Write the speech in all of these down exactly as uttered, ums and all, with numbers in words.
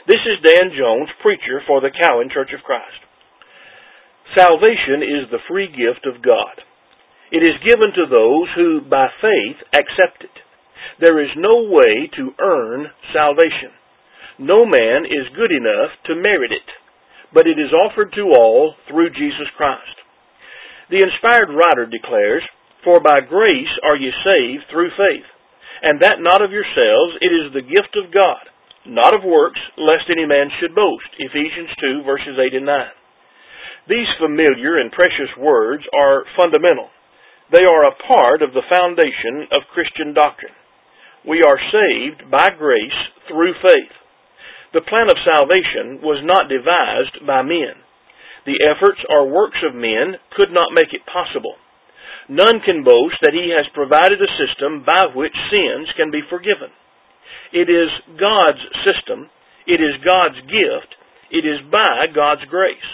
This is Dan Jones, preacher for the Cowan Church of Christ. Salvation is the free gift of God. It is given to those who, by faith, accept it. There is no way to earn salvation. No man is good enough to merit it, but it is offered to all through Jesus Christ. The inspired writer declares, "For by grace are ye saved through faith, and that not of yourselves, it is the gift of God, not of works, lest any man should boast." Ephesians two, verses eight and nine. These familiar and precious words are fundamental. They are a part of the foundation of Christian doctrine. We are saved by grace through faith. The plan of salvation was not devised by men. The efforts or works of men could not make it possible. None can boast that he has provided a system by which sins can be forgiven. It is God's system. It is God's gift. It is by God's grace.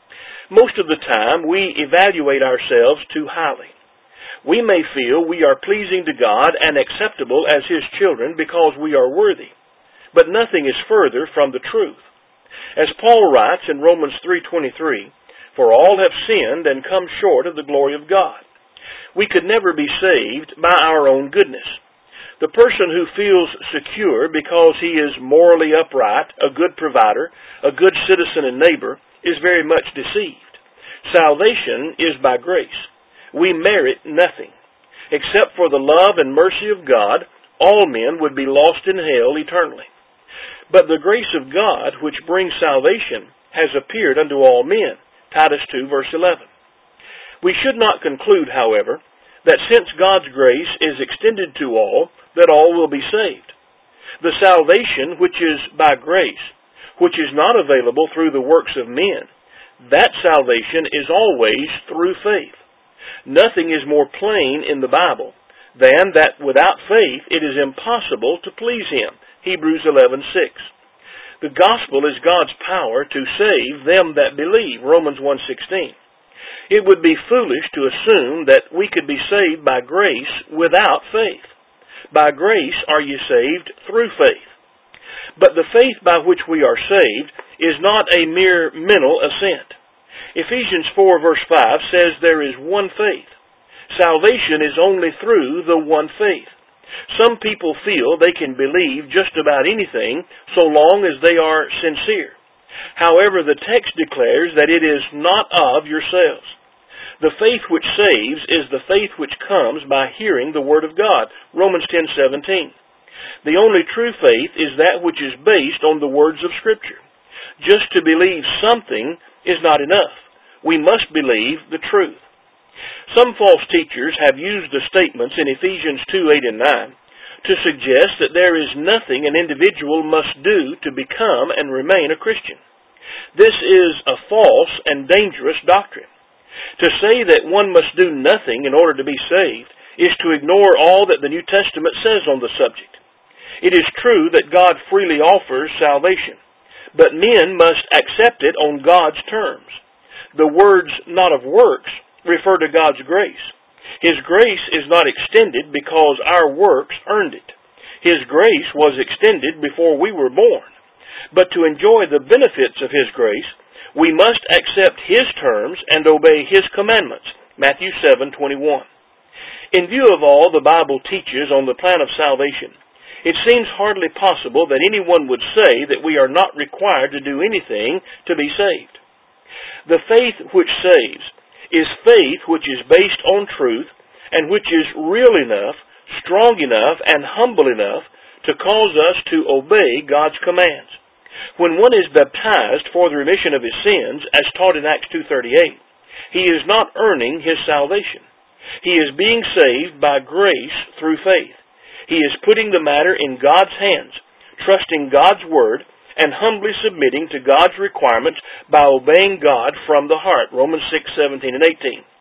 Most of the time, we evaluate ourselves too highly. We may feel we are pleasing to God and acceptable as His children because we are worthy. But nothing is further from the truth. As Paul writes in Romans three twenty-three, "For all have sinned and come short of the glory of God." We could never be saved by our own goodness. The person who feels secure because he is morally upright, a good provider, a good citizen and neighbor, is very much deceived. Salvation is by grace. We merit nothing. Except for the love and mercy of God, all men would be lost in hell eternally. But the grace of God, which brings salvation, has appeared unto all men. Titus two, verse eleven. We should not conclude, however, that since God's grace is extended to all, that all will be saved. The salvation which is by grace, which is not available through the works of men, that salvation is always through faith. Nothing is more plain in the Bible than that without faith it is impossible to please Him. Hebrews eleven six. The gospel is God's power to save them that believe. Romans one sixteen. It would be foolish to assume that we could be saved by grace without faith. By grace are you saved through faith. But the faith by which we are saved is not a mere mental assent. Ephesians four verse five says there is one faith. Salvation is only through the one faith. Some people feel they can believe just about anything so long as they are sincere. However, the text declares that it is not of yourselves. The faith which saves is the faith which comes by hearing the Word of God. Romans ten seventeen. The only true faith is that which is based on the words of Scripture. Just to believe something is not enough. We must believe the truth. Some false teachers have used the statements in Ephesians two eight and nine to suggest that there is nothing an individual must do to become and remain a Christian. This is a false and dangerous doctrine. To say that one must do nothing in order to be saved is to ignore all that the New Testament says on the subject. It is true that God freely offers salvation, but men must accept it on God's terms. The words "not of works" refer to God's grace. His grace is not extended because our works earned it. His grace was extended before we were born. But to enjoy the benefits of His grace, we must accept His terms and obey His commandments. Matthew seven twenty-one. In view of all the Bible teaches on the plan of salvation, it seems hardly possible that anyone would say that we are not required to do anything to be saved. The faith which saves is faith which is based on truth and which is real enough, strong enough, and humble enough to cause us to obey God's commands. When one is baptized for the remission of his sins, as taught in Acts two thirty-eight, he is not earning his salvation. He is being saved by grace through faith. He is putting the matter in God's hands, trusting God's Word, and humbly submitting to God's requirements by obeying God from the heart. Romans six seventeen and eighteen.